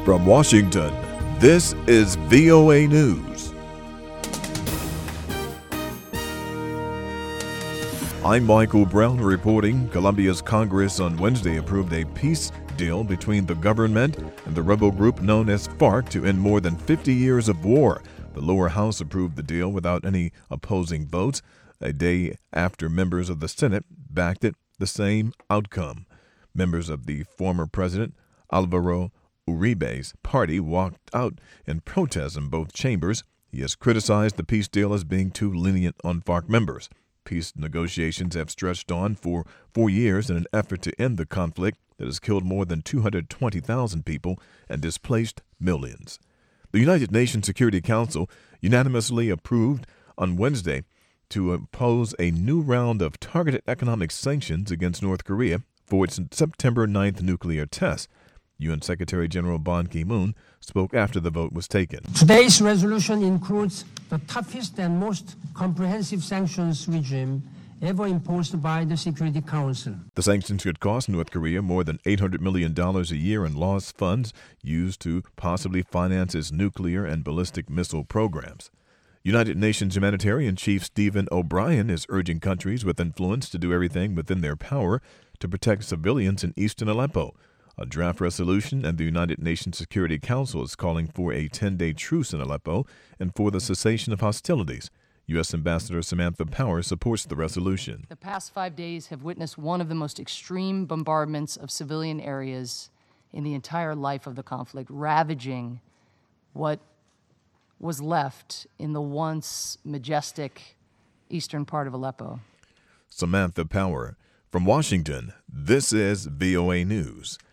From Washington, this is VOA News. I'm Michael Brown reporting. Colombia's Congress on Wednesday approved a peace deal between the government and the rebel group known as FARC to end more than 50 years of war. The lower house approved the deal without any opposing votes, a day after members of the Senate backed it, the same outcome. Members of the former president, Alvaro Uribe's party, walked out in protest in both chambers. He has criticized the peace deal as being too lenient on FARC members. Peace negotiations have stretched on for 4 years in an effort to end the conflict that has killed more than 220,000 people and displaced millions. The United Nations Security Council unanimously approved on Wednesday to impose a new round of targeted economic sanctions against North Korea for its September 9th nuclear test. UN Secretary General Ban Ki-moon spoke after the vote was taken. Today's resolution includes the toughest and most comprehensive sanctions regime ever imposed by the Security Council. The sanctions could cost North Korea more than $800 million a year in lost funds used to possibly finance its nuclear and ballistic missile programs. United Nations Humanitarian Chief Stephen O'Brien is urging countries with influence to do everything within their power to protect civilians in eastern Aleppo. A draft resolution and the United Nations Security Council is calling for a 10-day truce in Aleppo and for the cessation of hostilities. U.S. Ambassador Samantha Power supports the resolution. The past 5 days have witnessed one of the most extreme bombardments of civilian areas in the entire life of the conflict, ravaging what was left in the once majestic eastern part of Aleppo. Samantha Power. From Washington, this is VOA News.